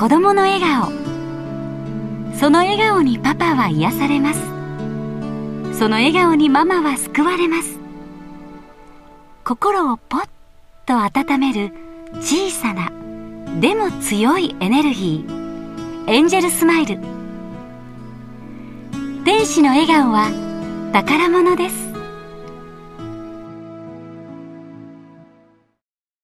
子供の笑顔。その笑顔にパパは癒されます。その笑顔にママは救われます。心をポッと温める小さなでも強いエネルギー、エンジェルスマイル。天使の笑顔は宝物です。